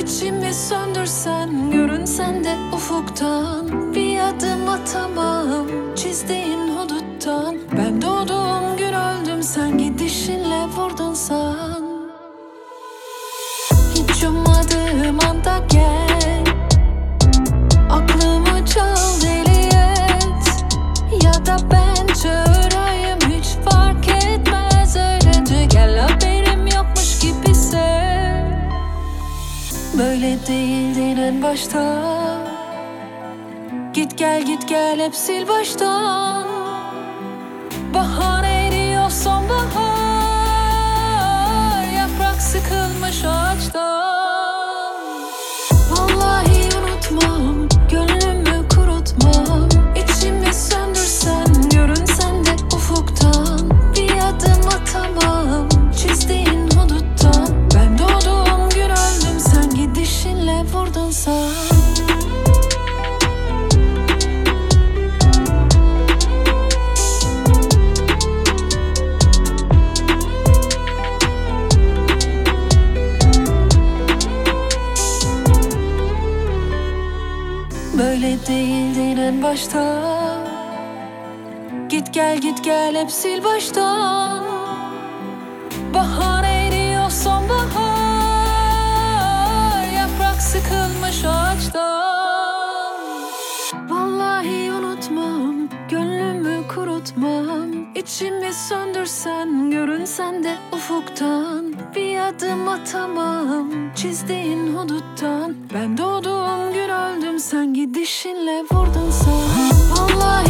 İçimi söndürsen, görünsen de ufuktan. Bir adım atamam çizdiğin huduttan. Ben doğduğum gün öldüm, sen gidişinle vurdun san. Hiç ummadığım anda gel, aklımı çal deli et. Ya da ben çağırayım, hiç fark etmez, öylece gel, haberim yokmuş gibi sev. Böyle değildin en başta. Git gel git gel, hep sil baştan. Bahar eriyor, sonbahar, yaprak sıkılmış ağaçtan. Vallahi unutmam, gönlümü kurutmam. İçimi söndürsen, görünsen de ufuktan. Bir adım atamam çizdiğin huduttan. Ben doğduğum gün öldüm, sen gidişinle vurdun san. Böyle değildin en başta. Git gel git gel, hep sil baştan. Bahar eriyor, sonbahar, yaprak sıkılmış ağaçtan. Vallahi unutmam, gönlümü kurutmam. İçimi söndürsen, görünsen de ufuktan. Bir adım atamam çizdiğin huduttan. Ben doğduğum gün öldüm, sen gidişinle vurdun san. Vallahi